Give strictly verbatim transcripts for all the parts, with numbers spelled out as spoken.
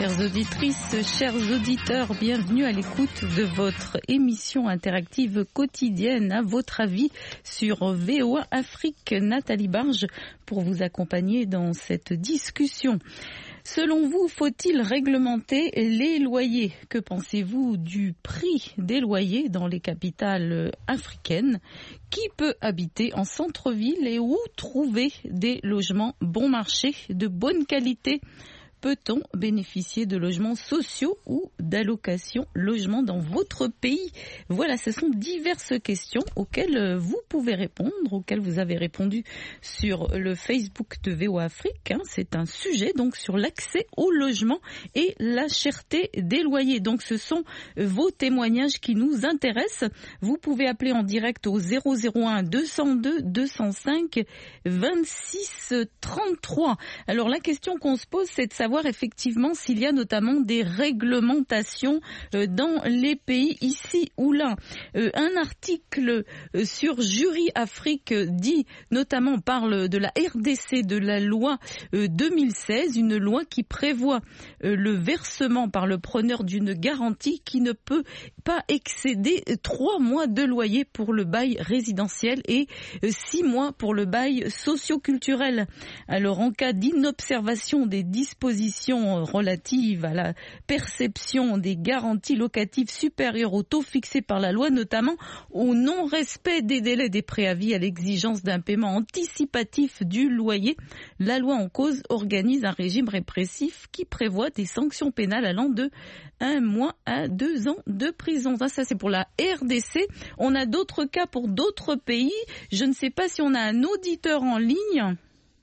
Chères auditrices, chers auditeurs, bienvenue à l'écoute de votre émission interactive quotidienne. À votre avis sur V O A Afrique, Nathalie Barge pour vous accompagner dans cette discussion. Selon vous, faut-il réglementer les loyers? Que pensez-vous du prix des loyers dans les capitales africaines? Qui peut habiter en centre-ville et où trouver des logements bon marché, de bonne qualité? Peut-on bénéficier de logements sociaux ou d'allocations logement dans votre pays? Voilà, ce sont diverses questions auxquelles vous pouvez répondre, auxquelles vous avez répondu sur le Facebook de V O A Afrique. C'est un sujet donc sur l'accès au logement et la cherté des loyers. Donc ce sont vos témoignages qui nous intéressent. Vous pouvez appeler en direct au zéro zéro un deux zéro deux deux zéro cinq vingt-six trente-trois. Alors la question qu'on se pose, c'est de savoir effectivement s'il y a notamment des réglementations dans les pays ici ou là. Un article sur Jury Afrique dit notamment, parle de la R D C, de la loi deux mille seize, une loi qui prévoit le versement par le preneur d'une garantie qui ne peut pas excéder trois mois de loyer pour le bail résidentiel et six mois pour le bail socio-culturel. Alors en cas d'inobservation des dispositions relatives à la perception des garanties locatives supérieures au taux fixé par la loi, notamment au non-respect des délais des préavis, à l'exigence d'un paiement anticipatif du loyer, la loi en cause organise un régime répressif qui prévoit des sanctions pénales allant de un mois à deux ans de prison. Ça, c'est pour la R D C. On a d'autres cas pour d'autres pays. Je ne sais pas si on a un auditeur en ligne.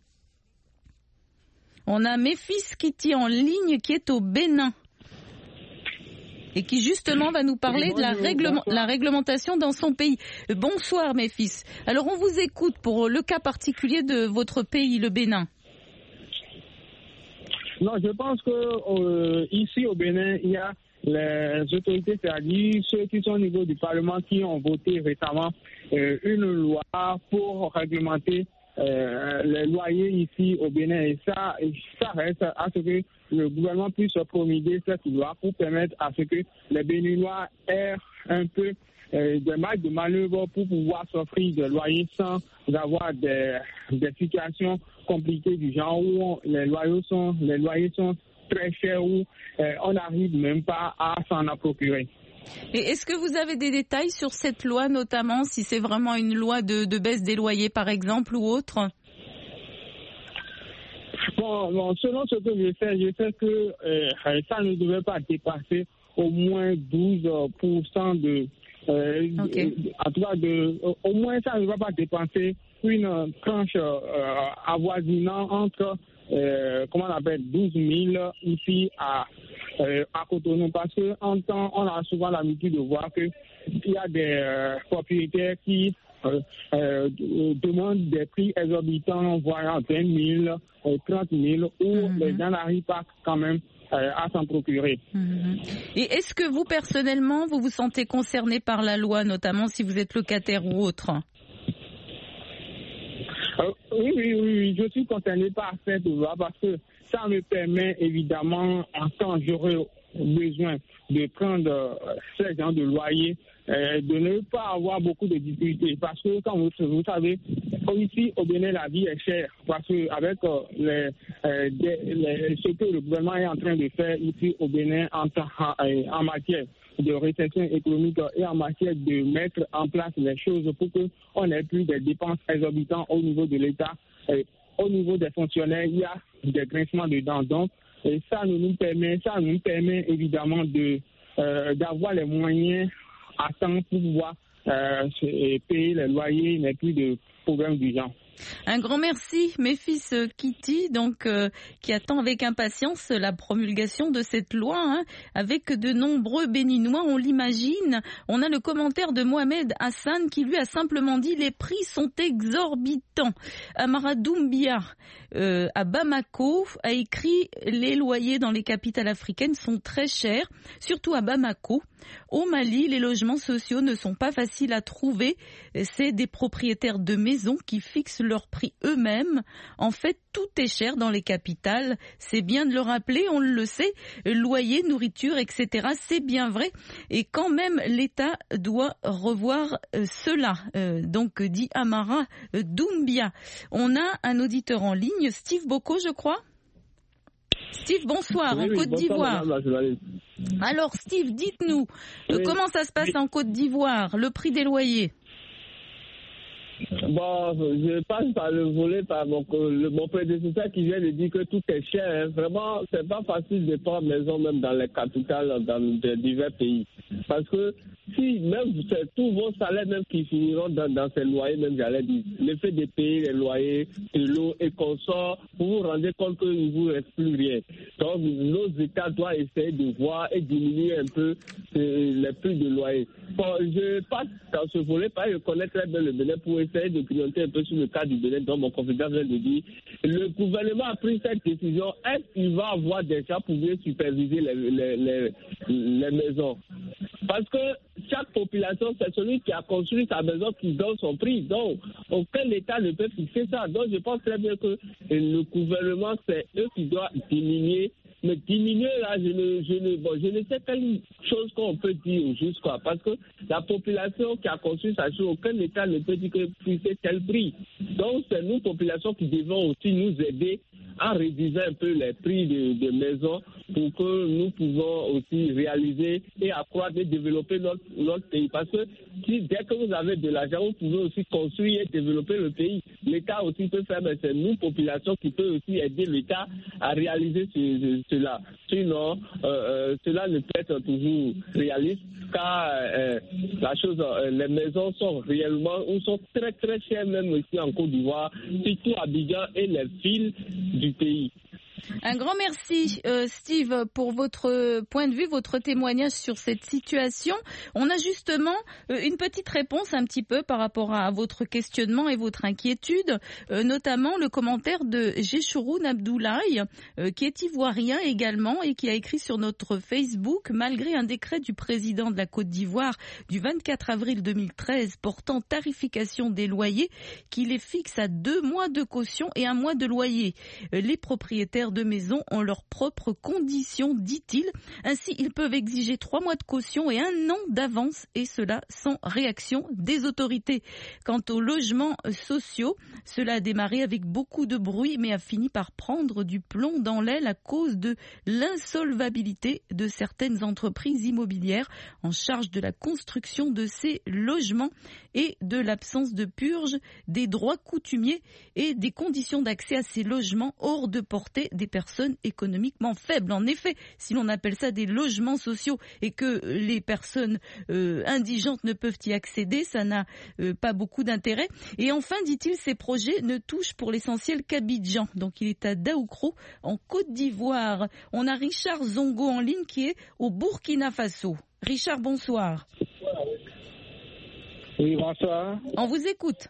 On a Méphis Kitty en ligne qui est au Bénin et qui justement va nous parler de la, réglement, la réglementation dans son pays. Bonsoir Méphis. Alors on vous écoute pour le cas particulier de votre pays, le Bénin. Non, je pense que euh, ici au Bénin, il y a les autorités, c'est-à-dire ceux qui sont au niveau du Parlement, qui ont voté récemment euh, une loi pour réglementer Euh, les loyers ici au Bénin, et ça, ça reste à ce que le gouvernement puisse promulguer cette loi pour permettre à ce que les Béninois aient un peu euh, des marges de manœuvre pour pouvoir s'offrir des loyers sans avoir des, des situations compliquées du genre où on, les loyers sont les loyers sont très chers, où euh, on n'arrive même pas à s'en procurer. Et est-ce que vous avez des détails sur cette loi, notamment si c'est vraiment une loi de, de baisse des loyers, par exemple, ou autre? Bon, bon, selon ce que je sais, je sais que euh, ça ne devait pas dépasser au moins douze pour cent de... Euh, okay. de en tout cas, de, au moins ça ne va pas dépasser une tranche euh, avoisinant entre... Euh, comment on appelle, douze mille ici à, euh, à Cotonou, parce qu'en temps, on a souvent l'habitude de voir qu'il y a des euh, propriétaires qui euh, euh, demandent des prix exorbitants, voire vingt mille, trente mille, où mm-hmm. les gens n'arrivent pas quand même euh, à s'en procurer. Mm-hmm. Et est-ce que vous, personnellement, vous vous sentez concerné par la loi, notamment si vous êtes locataire ou autre? Euh, oui, oui, oui, je suis concerné par cette loi parce que ça me permet évidemment, en temps j'aurai besoin de prendre euh, ce genre de loyer, euh, de ne pas avoir beaucoup de difficultés. Parce que, comme vous, vous savez, ici au Bénin, la vie est chère. Parce qu'avec euh, les, euh, les, ce que le gouvernement est en train de faire ici au Bénin en, en, en matière de récession économique et en matière de mettre en place les choses pour qu'on n'ait plus des dépenses exorbitantes au niveau de l'État. Et au niveau des fonctionnaires, il y a des grincements de dents. Donc, et ça nous permet, ça nous permet évidemment de euh, d'avoir les moyens à temps pour pouvoir euh, payer les loyers, il n'y a plus de problème du genre. Un grand merci, Méphis Kitty, donc euh, qui attend avec impatience la promulgation de cette loi, hein, avec de nombreux Béninois, on l'imagine. On a le commentaire de Mohamed Hassan qui lui a simplement dit les prix sont exorbitants. Amara Doumbia euh, à Bamako a écrit les loyers dans les capitales africaines sont très chers, surtout à Bamako. Au Mali, les logements sociaux ne sont pas faciles à trouver. C'est des propriétaires de maisons qui fixent leur prix eux-mêmes. En fait, tout est cher dans les capitales. C'est bien de le rappeler, on le sait. Loyer, nourriture, et cetera. C'est bien vrai. Et quand même, l'État doit revoir euh, cela. Euh, donc, dit Amara euh, Doumbia. On a un auditeur en ligne, Steve Boko, je crois. Steve, bonsoir, oui, en oui, Côte d'Ivoire. Madame, alors, Steve, dites-nous, oui. euh, comment ça se passe en Côte d'Ivoire, le prix des loyers? Bon, je passe par le volet, par mon, le, mon prédécesseur qui vient de dire que tout est cher. Hein. Vraiment, c'est pas facile de prendre maison même dans les capitales, dans de divers pays. Parce que si même c'est tous vos salaires même qui finiront dans, dans ces loyers, même j'allais dire, le fait de payer les loyers, de l'eau et consorts, vous vous rendez compte qu'il ne vous reste plus rien. Donc, nos États doivent essayer de voir et diminuer un peu les prix de loyer. Bon, je passe dans ce volet, parce que je connais très bien le Bénin pour essayer de grignoter un peu sur le cas du Bénin, dont mon confident vient de dire. Le gouvernement a pris cette décision. Est-ce qu'il va avoir des gens pour bien superviser les, les, les, les maisons? Parce que chaque population, c'est celui qui a construit sa maison qui donne son prix. Donc, aucun État ne peut fixer ça. Donc, je pense très bien que le gouvernement, c'est eux qui doivent diminuer. Mais diminuer, là, je ne, je ne, bon, je ne sais quelle chose qu'on peut dire juste quoi. Parce que la population qui a construit sa chose, aucun État ne peut dire que c'est tel prix. Donc, c'est nous, population, qui devons aussi nous aider à réduire un peu les prix de, de maisons pour que nous pouvons aussi réaliser et accroître et développer notre, notre pays. Parce que si, dès que vous avez de l'argent, vous pouvez aussi construire et développer le pays. L'État aussi peut faire, mais c'est nous, population, qui peut aussi aider l'État à réaliser ce, ce, cela. Sinon, euh, euh, cela ne peut être toujours réaliste car euh, la chose, euh, les maisons sont réellement ou sont très très chères même ici en Côte d'Ivoire, surtout à Abidjan et les villes du pays. Un grand merci, euh, Steve, pour votre point de vue, votre témoignage sur cette situation. On a justement euh, une petite réponse un petit peu par rapport à votre questionnement et votre inquiétude, euh, notamment le commentaire de Géchouroun Abdoulaye, euh, qui est ivoirien également et qui a écrit sur notre Facebook: malgré un décret du président de la Côte d'Ivoire du vingt-quatre avril deux mille treize portant tarification des loyers, qui les fixe à deux mois de caution et un mois de loyer. Euh, les propriétaires de maisons ont leurs propres conditions, dit-il. Ainsi, ils peuvent exiger trois mois de caution et un an d'avance, et cela sans réaction des autorités. Quant aux logements sociaux, cela a démarré avec beaucoup de bruit, mais a fini par prendre du plomb dans l'aile à cause de l'insolvabilité de certaines entreprises immobilières en charge de la construction de ces logements et de l'absence de purge des droits coutumiers et des conditions d'accès à ces logements hors de portée des personnes économiquement faibles. En effet, si l'on appelle ça des logements sociaux et que les personnes euh, indigentes ne peuvent y accéder, ça n'a euh, pas beaucoup d'intérêt. Et enfin, dit-il, ces projets ne touchent pour l'essentiel qu'Abidjan. Donc il est à Daoukro, en Côte d'Ivoire. On a Richard Zongo en ligne qui est au Burkina Faso. Richard, bonsoir. Oui, bonsoir. On vous écoute.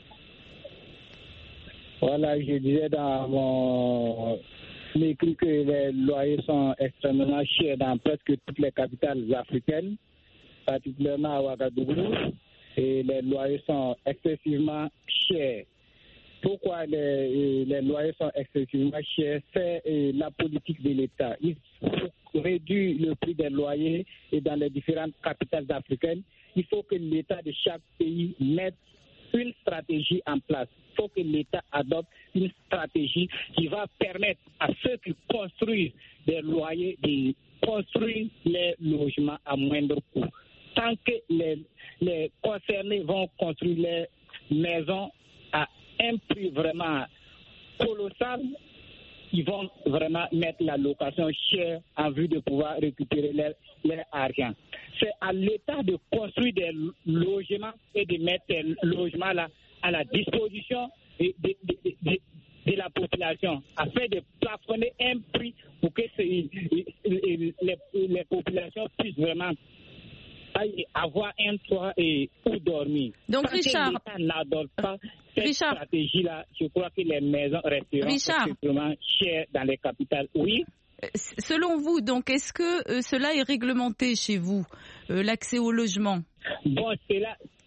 Voilà, je disais dans mon écrit que les loyers sont extrêmement chers dans presque toutes les capitales africaines, particulièrement à Ouagadougou, et les loyers sont excessivement chers. Pourquoi les, les loyers sont excessivement chers? C'est la politique de l'État. Il faut réduire le prix des loyers et dans les différentes capitales africaines. Il faut que l'État de chaque pays mette une stratégie en place. Il faut que l'État adopte une stratégie qui va permettre à ceux qui construisent des loyers de construire les logements à moindre coût. Tant que les, les concernés vont construire les maisons à un prix vraiment colossal, ils vont vraiment mettre la location chère en vue de pouvoir récupérer leur, leur argent. C'est à l'État de construire des logements et de mettre ces logements-là à la disposition de, de, de, de, de la population, afin de plafonner un prix pour que ces, les, les populations puissent vraiment avoir un toit et où dormir. Donc, Tant Richard, que l'État n'adopte pas cette Richard, stratégie-là, je crois que les maisons resteront Richard, extrêmement chères dans les capitales. Oui. Selon vous, donc, est-ce que euh, cela est réglementé chez vous, euh, l'accès au logement? Bon, cela,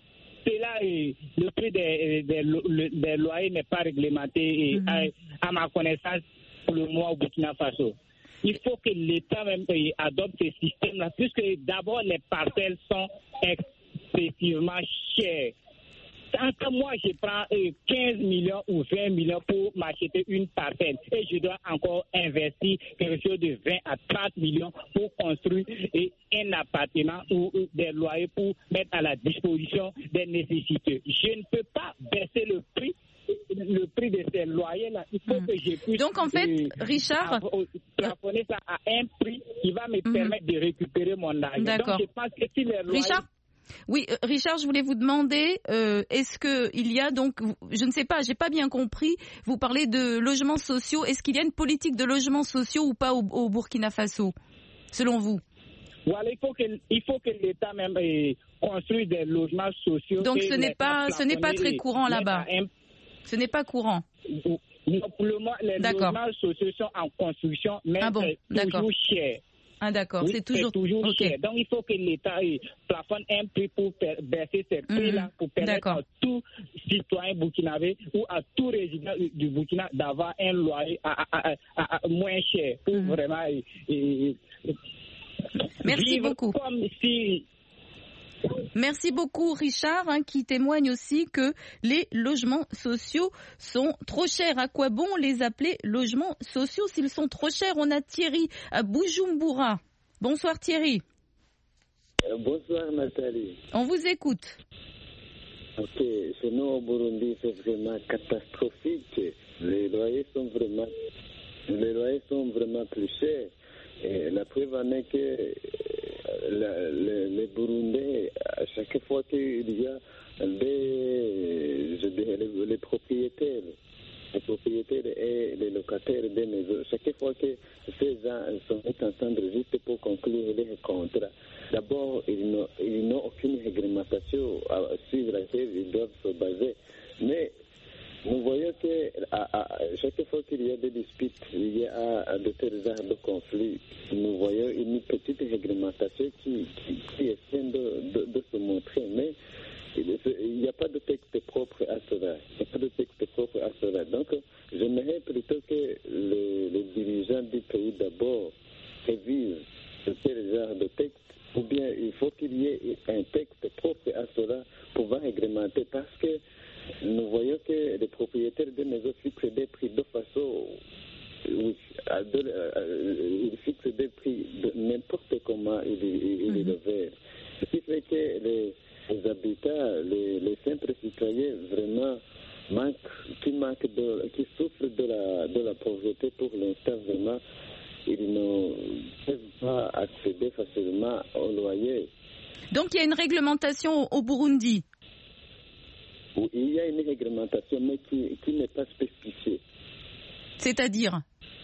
cela, le prix des, des, des, des loyers n'est pas réglementé, et mm-hmm. à, à ma connaissance, pour le mois au Burkina Faso. Il faut que l'État même adopte ce système-là, puisque d'abord les parcelles sont excessivement chères. Tant que moi, je prends quinze millions ou vingt millions pour m'acheter une parcelle et je dois encore investir quelque chose de vingt à trente millions pour construire un appartement ou des loyers pour mettre à la disposition des nécessités. Je ne peux pas baisser le prix. Le prix de ces loyers-là, il faut mmh. que je puisse. Donc, en fait, euh, Richard. plafonner ça à un prix qui va me mmh. permettre de récupérer mon argent. D'accord. Donc, je pense que si les loyers. Richard? Oui, euh, Richard, je voulais vous demander, euh, est-ce qu'il y a donc, je ne sais pas, j'ai pas bien compris, vous parlez de logements sociaux, est-ce qu'il y a une politique de logements sociaux ou pas au, au Burkina Faso, selon vous? Voilà, il faut que, il faut que l'État même euh, construise des logements sociaux. Donc ce n'est pas, ce n'est pas très courant là-bas. Un... Ce n'est pas courant. Non, pour le moment, les d'accord. logements sociaux sont en construction, mais ah bon, c'est toujours cher. Ah d'accord, oui, c'est toujours, c'est toujours okay. cher. Donc il faut que l'État plafonne un prix pour baisser ces prix-là, mmh. pour permettre d'accord. à tout citoyen burkinabé ou à tout résident du Burkina d'avoir un loyer à, à, à, à moins cher pour mmh. vraiment et, et, Merci vivre beaucoup. Comme si Merci beaucoup Richard, hein, qui témoigne aussi que les logements sociaux sont trop chers. À quoi bon les appeler logements sociaux s'ils sont trop chers? On a Thierry à Bujumbura. Bonsoir Thierry. Euh, bonsoir Nathalie. On vous écoute. Ok, chez nous au Burundi c'est vraiment catastrophique. Les loyers sont vraiment, les loyers sont vraiment plus chers. Et la preuve en est que la, les, les Burundais, à chaque fois qu'il y a des, je dirais, les, les propriétaires, les propriétaires et les locataires des maisons, chaque fois que ces gens se mettent ensemble juste pour conclure les contrats, d'abord, ils n'ont, ils n'ont aucune réglementation sur laquelle ils doivent se baser. Mais nous voyons que à, à, chaque fois qu'il y a des disputes liées à, à de tels genres de conflits, nous voyons une petite réglementation qui, qui, qui essaie de, de, de se montrer. Mais il n'y a pas de texte propre à cela. Il n'y a pas de texte propre à cela. Donc, j'aimerais plutôt que les, les dirigeants du pays d'abord révisent de tel genre de texte, ou bien il faut qu'il y ait un texte propre à cela pour pouvoir réglementer, parce que nous voyons que les propriétaires de maisons fixent des prix de façon, oui, de, euh, ils fixent des prix de n'importe comment ils il, il mm-hmm. le ce qui fait que les, les habitants, les, les simples citoyens vraiment manquent, qui manquent de, qui souffrent de la, de la pauvreté pour l'instant vraiment, ils ne peuvent pas accéder facilement au loyer. Donc il y a une réglementation au Burundi. Il y a une réglementation, mais qui, qui n'est pas spécifiée. C'est-à-dire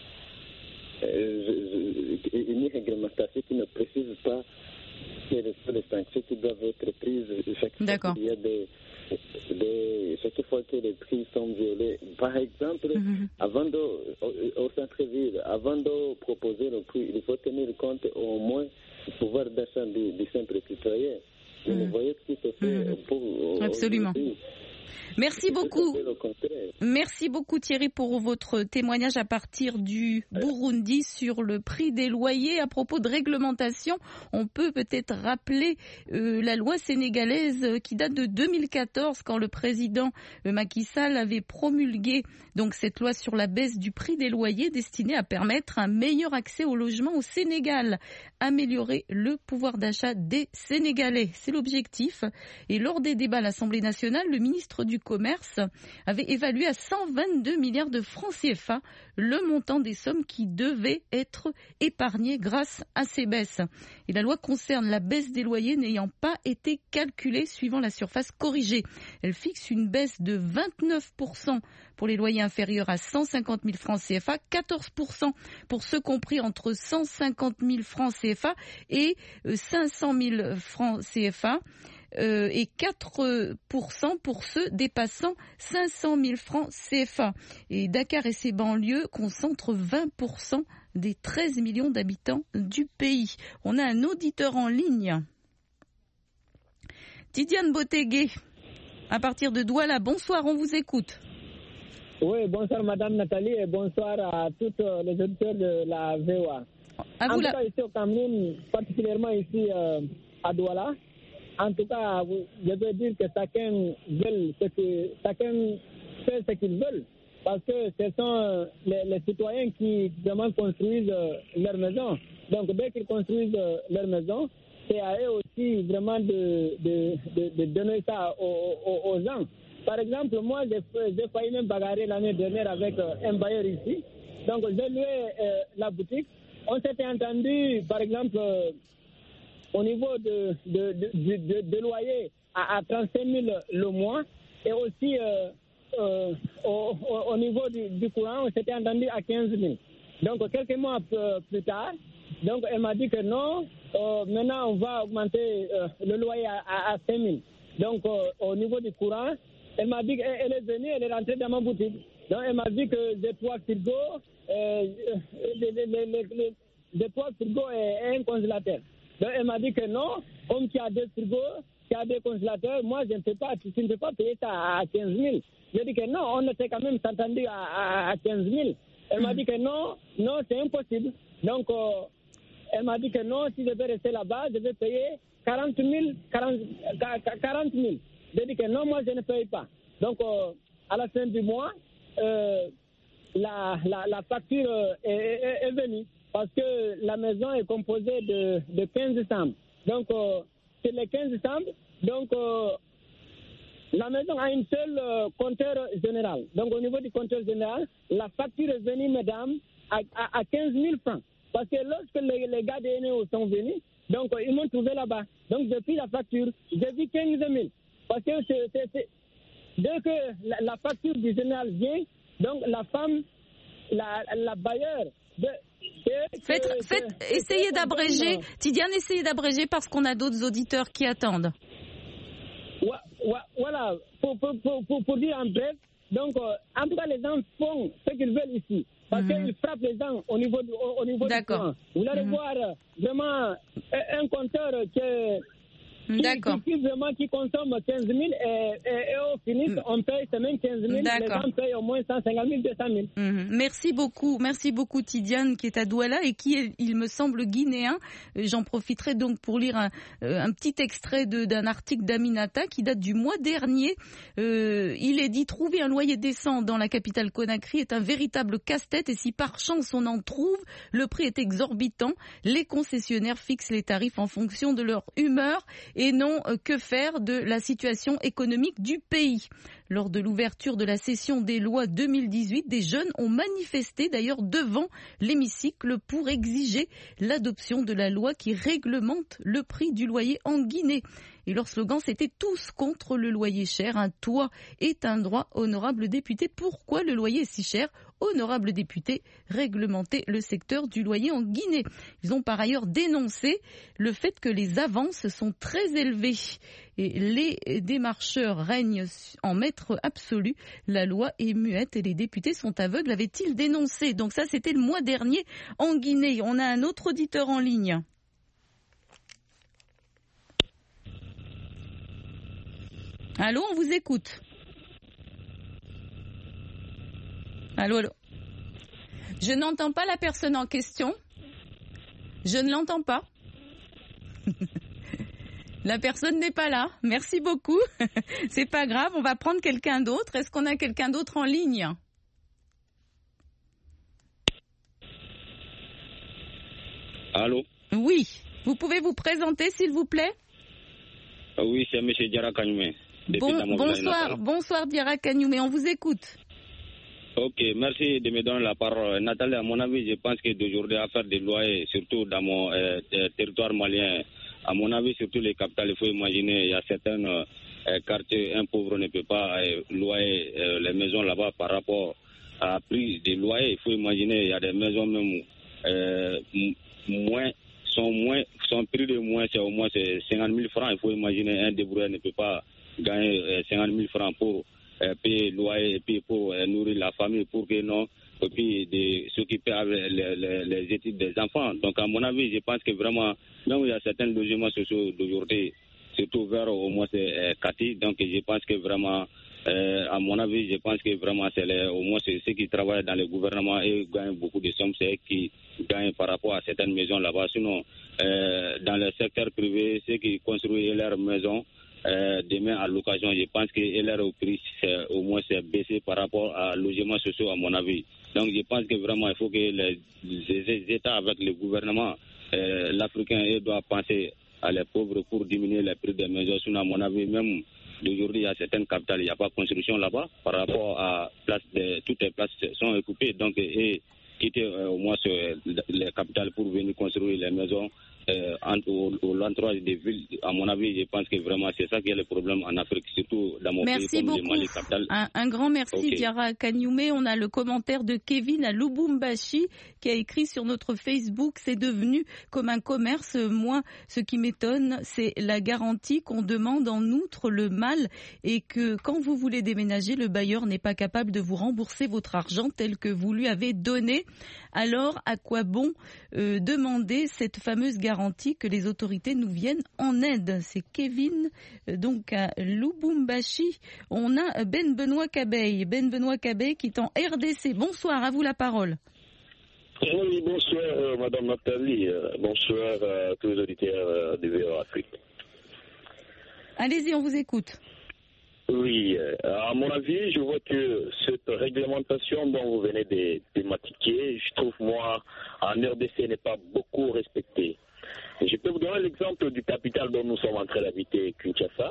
euh, je, je, Une réglementation qui ne précise pas quelles sont les sanctions qui doivent être prises chaque D'accord. fois qu'il y a des, des, chaque fois que les prix sont violés. Par exemple, mm-hmm. avant de, au, au centre-ville, avant de proposer le prix, il faut tenir compte au moins du pouvoir d'achat du, du simple citoyen. Mmh. Vous voyez ce qui se fait mmh. pour... Absolument. Aujourd'hui. Merci beaucoup. Merci beaucoup Thierry pour votre témoignage à partir du Burundi sur le prix des loyers. À propos de réglementation, on peut peut-être rappeler euh, la loi sénégalaise qui date de deux mille quatorze, quand le président Macky Sall avait promulgué donc cette loi sur la baisse du prix des loyers destinée à permettre un meilleur accès au logement au Sénégal, améliorer le pouvoir d'achat des Sénégalais. C'est l'objectif. Et lors des débats à l'Assemblée nationale, le ministre du Commerce avait évalué à cent vingt-deux milliards de francs C F A le montant des sommes qui devaient être épargnées grâce à ces baisses. Et la loi concerne la baisse des loyers n'ayant pas été calculée suivant la surface corrigée. Elle fixe une baisse de vingt-neuf pour cent pour les loyers inférieurs à cent cinquante mille francs C F A, quatorze pour cent pour ceux compris entre cent cinquante mille francs C F A et cinq cent mille francs C F A. Euh, et quatre pour cent pour ceux dépassant cinq cent mille francs C F A. Et Dakar et ses banlieues concentrent vingt pour cent des treize millions d'habitants du pays. On a un auditeur en ligne. Tidiane Botégué, à partir de Douala. Bonsoir, on vous écoute. Oui, bonsoir Madame Nathalie et bonsoir à tous les auditeurs de la V O A. À en vous tout la... cas, ici au Cameroun, particulièrement ici euh, à Douala, en tout cas, je veux dire que chacun veut ce que chacun fait ce qu'il veut, parce que ce sont les, les citoyens qui vraiment construisent leur maison. Donc dès qu'ils construisent leur maison, c'est à eux aussi vraiment de, de, de, de donner ça aux, aux, aux gens. Par exemple, moi, j'ai, j'ai failli même bagarrer l'année dernière avec un bailleur ici. Donc j'ai loué euh, la boutique. On s'était entendu, par exemple, euh, au niveau de, de, de, de, de, de loyer à, à trente-cinq mille le mois, et aussi euh, euh, au, au, au niveau du, du courant, on s'était entendu à quinze mille. Donc quelques mois plus tard, donc elle m'a dit que non, euh, maintenant on va augmenter euh, le loyer à, à, à cinq mille. Donc euh, au niveau du courant, elle m'a dit qu'elle est venue, elle est rentrée dans ma boutique. Donc elle m'a dit que j'ai trois frigos, euh, les, les, les, les, les trois frigos et, et un congélateur. Donc elle m'a dit que non, comme tu as deux frigos, tu as deux congélateurs, moi je ne peux pas, tu ne peux pas payer ça à quinze mille. J'ai dit que non, on était quand même entendu à, à, à quinze mille. Elle m'a dit que non, non, c'est impossible. Donc euh, elle m'a dit que non, si je vais rester là-bas, je vais payer quarante mille. J'ai dit que non, moi je ne paye pas. Donc euh, à la fin du mois, euh, la, la, la facture est, est, est venue. Parce que la maison est composée de, de quinze chambres. Donc, euh, c'est les quinze chambres. Donc, euh, la maison a une seule euh, compteur général. Donc, au niveau du compteur général, la facture est venue, mesdames, à, à, à quinze mille francs. Parce que lorsque les, les gars de N E O sont venus, donc, euh, ils m'ont trouvé là-bas. Donc, depuis la facture, j'ai vu quinze mille. Parce que c'est, c'est, c'est... dès que la, la facture du général vient, donc, la femme, la, la bailleur, de, Faites, faites, essayez d'abréger. Tidiane, essayez d'abréger parce qu'on a d'autres auditeurs qui attendent. Voilà, pour, pour, pour, pour dire en bref, donc, euh, en tout cas, les gens font ce qu'ils veulent ici. Parce mmh. qu'ils frappent les gens au niveau du, au, au niveau du courant. Vous allez mmh. voir vraiment un compteur qui est... Qui, qui, qui vraiment qui consomme quinze mille et, et, et au finish, mmh. on paye seulement quinze mille, les gens payent au moins cent cinquante mille, deux cent mille. Mmh. Merci beaucoup, merci beaucoup Tidiane qui est à Douala et qui est, il me semble, guinéen. J'en profiterai donc pour lire un, un petit extrait de, d'un article d'Aminata qui date du mois dernier. Euh, il est dit « Trouver un loyer décent dans la capitale Conakry est un véritable casse-tête et si par chance on en trouve, le prix est exorbitant. Les concessionnaires fixent les tarifs en fonction de leur humeur et non que faire de la situation économique du pays. Lors de l'ouverture de la session des lois deux mille dix-huit, des jeunes ont manifesté d'ailleurs devant l'hémicycle pour exiger l'adoption de la loi qui réglemente le prix du loyer en Guinée. Et leur slogan, c'était « Tous contre le loyer cher, un toit est un droit, honorable député. Pourquoi le loyer est si cher ? Honorable député, réglementer le secteur du loyer en Guinée. » Ils ont par ailleurs dénoncé le fait que les avances sont très élevées. Et les démarcheurs règnent en maître absolu. La loi est muette et les députés sont aveugles, avait-il dénoncé. Donc ça, c'était le mois dernier en Guinée. On a un autre auditeur en ligne. Allô, on vous écoute. Allô, allô. Je n'entends pas la personne en question. Je ne l'entends pas. La personne n'est pas là. Merci beaucoup. C'est pas grave, on va prendre quelqu'un d'autre. Est-ce qu'on a quelqu'un d'autre en ligne ? Allô ? Oui. Vous pouvez vous présenter, s'il vous plaît ? Oui, c'est M. Diarra Kagnoumé. Bon, bonsoir, bonsoir Diarra Kagnoumé, on vous écoute. Ok, merci de me donner la parole. Nathalie, à mon avis, je pense que d'aujourd'hui, à faire des loyers, surtout dans mon euh, territoire malien, à mon avis, surtout les capitales, il faut imaginer, il y a certains euh, quartiers, un pauvre ne peut pas euh, louer euh, les maisons là-bas par rapport à prix des loyers. Il faut imaginer, il y a des maisons même euh, moins, sont moins, son prix de moins, c'est au moins c'est cinquante mille francs. Il faut imaginer, un débrouillard ne peut pas gagner euh, cinquante mille francs pour euh, payer le loyer et puis pour euh, nourrir la famille, pour que non, et puis de s'occuper avec les, les, les études des enfants. Donc à mon avis, je pense que vraiment, même il y a certains logements sociaux d'aujourd'hui, surtout vers au moins euh, Kati. Donc je pense que vraiment, euh, à mon avis, je pense que vraiment c'est les, au moins c'est ceux qui travaillent dans le gouvernement et gagnent beaucoup de sommes, c'est eux qui gagnent par rapport à certaines maisons là-bas. Sinon, euh, dans le secteur privé, ceux qui construisent leurs maisons, Euh, demain à l'occasion, je pense que leur prix au moins c'est baissé par rapport à logements sociaux à mon avis. Donc je pense que vraiment il faut que les, les États avec le gouvernement, euh, l'Africain doit penser à les pauvres pour diminuer les prix des maisons. Sinon à mon avis même d'aujourd'hui il y a certaines capitales, il n'y a pas de construction là-bas par rapport à place de, toutes les places sont occupées. Donc et quitter euh, au moins ce, les capitales pour venir construire les maisons. Euh, au, au l'entourage des villes, à mon avis, je pense que vraiment c'est ça qui est le problème en Afrique, surtout dans mon merci pays comme beaucoup. le Mali capital. Un, un grand merci, okay. Diarra Kagnoumé. On a le commentaire de Kevin à Lubumbashi qui a écrit sur notre Facebook, c'est devenu comme un commerce. Moi, ce qui m'étonne, c'est la garantie qu'on demande en outre le mal et que quand vous voulez déménager, le bailleur n'est pas capable de vous rembourser votre argent tel que vous lui avez donné. Alors, à quoi bon euh, demander cette fameuse garantie que les autorités nous viennent en aide? C'est Kevin, euh, donc à Lubumbashi. On a Ben Benoît Cabeille. Ben Benoît Cabeille qui est en R D C. Bonsoir, à vous la parole. Oui, bonsoir euh, Madame Nathalie. Euh, bonsoir à tous les auditeurs euh, de V O A Afrique. Allez-y, on vous écoute. Oui, à mon avis, je vois que cette réglementation dont vous venez de thématiquer, je trouve, moi, en R D C, n'est pas beaucoup respectée. Je peux vous donner l'exemple du capital dont nous sommes en train d'habiter, Kinshasa.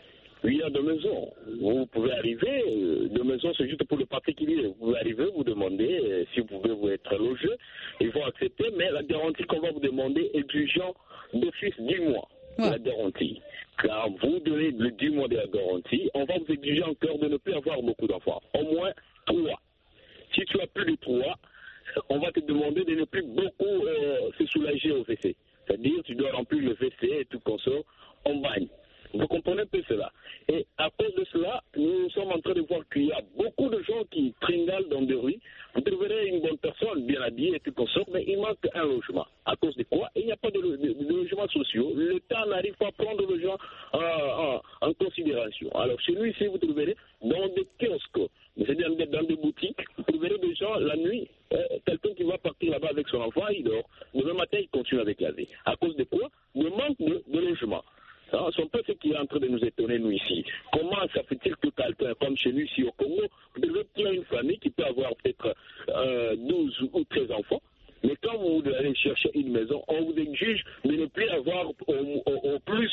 Il y a deux maisons. Vous pouvez arriver, deux maisons, c'est juste pour le particulier. Vous pouvez arriver, vous demandez si vous pouvez vous être logé. Ils vont accepter, mais la garantie qu'on va vous demander est exigeant d'office dix mois. Ouais. La garantie. Quand vous donnez le dix mois de la garantie, on va vous exiger encore de ne plus avoir beaucoup d'enfants. Au moins trois. Si tu as plus de trois, on va te demander de ne plus beaucoup euh, se soulager au W C. C'est-à-dire tu dois remplir le W C et tout comme ça en bagne. Vous comprenez un peu cela. Et à cause de cela, nous sommes en train de voir qu'il y a beaucoup de gens qui tringalent dans des rues. Vous trouverez une bonne personne, bien habillée et tout comme ça, mais il manque un logement. À cause de quoi? Il n'y a pas de, de, de logements sociaux. L'État n'arrive pas à prendre les gens en, en, en considération. Alors chez nous, ici, vous trouverez dans des kiosques, c'est-à-dire dans des boutiques, vous trouverez des gens la nuit, euh, quelqu'un qui va partir là-bas avec son enfant, il dort. Demain matin, il continue avec la vie. À cause de quoi? Le manque de, de logement. Ah, c'est un peu ce qui est en train de nous étonner, nous, ici. Comment ça fait-il que quelqu'un, comme chez nous, ici au Congo, vous devez prendre une famille qui peut avoir peut-être euh, douze ou treize enfants, mais quand vous allez chercher une maison, on vous exige de ne plus avoir au, au, au plus,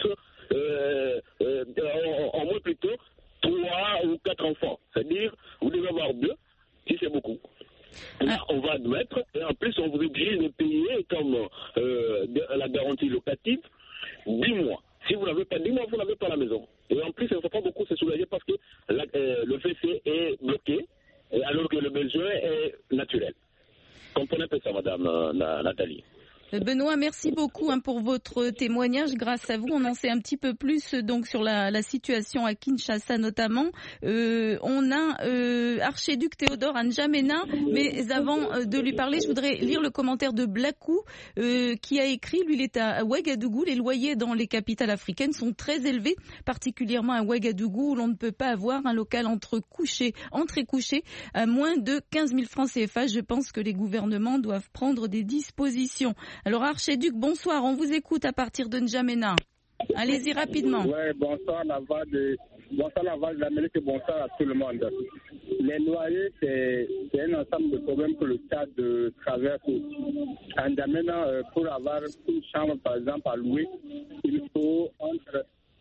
euh, euh, en, en moins plutôt, trois ou quatre enfants. C'est-à-dire, vous devez avoir deux, si c'est beaucoup. Là, on va admettre, et en plus, on vous exige de payer comme euh, la garantie locative dix mois. Si vous n'avez pas dix mois, vous n'avez pas la maison. Et en plus, il ne faut pas beaucoup se soulager parce que la, euh, le W C est bloqué, alors que le besoin est naturel. Comprenez un peu ça, Madame euh, Nathalie. Benoît, merci beaucoup hein, pour votre témoignage. Grâce à vous, on en sait un petit peu plus donc sur la, la situation à Kinshasa notamment. Euh, on a euh, Archiduc Théodore à N'Djamena, mais avant euh, de lui parler, je voudrais lire le commentaire de Blackou euh, qui a écrit, lui il est à Ouagadougou, les loyers dans les capitales africaines sont très élevés, particulièrement à Ouagadougou où l'on ne peut pas avoir un local entre couché, entre et couché à moins de quinze mille francs C F A. Je pense que les gouvernements doivent prendre des dispositions. Alors Archiduc, bonsoir, on vous écoute à partir de N'Djamena. Allez-y rapidement. Oui, bonsoir la voix de bonsoir la voix de l'Amérique et bonsoir à tout le monde. Les loyers, c'est, c'est un ensemble de problèmes que le Tchad de traverse. En N'Djamena, euh, pour avoir une chambre par exemple à louer, il faut entre...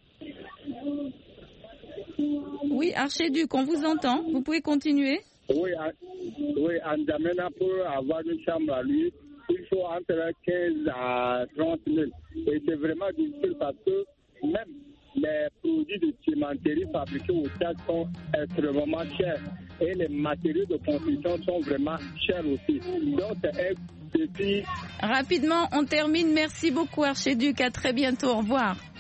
Oui, Archiduc, on vous entend, vous pouvez continuer. Oui, en, oui, en N'Djamena, pour avoir une chambre à louer, il faut entre quinze à trente mille. Et c'est vraiment difficile parce que même les produits de cimenterie fabriqués au Tchad sont extrêmement chers. Et les matériaux de construction sont vraiment chers aussi. Donc c'est un défi. Rapidement, on termine. Merci beaucoup Archiduc. À très bientôt. Au revoir.